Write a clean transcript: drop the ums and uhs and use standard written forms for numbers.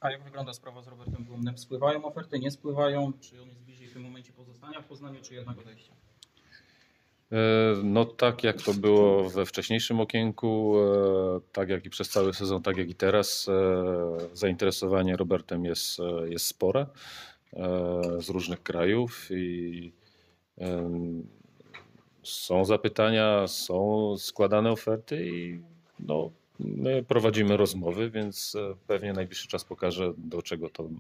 A jak wygląda sprawa z Robertem Błumnem? Spływają oferty, nie spływają? Czy on jest bliżej w tym momencie pozostania w Poznaniu, czy jednak odejścia? No tak jak to było we wcześniejszym okienku, tak jak i przez cały sezon, tak jak i teraz, zainteresowanie Robertem jest spore z różnych krajów i są zapytania, są składane oferty i no, my prowadzimy rozmowy, więc pewnie najbliższy czas pokaże, do czego to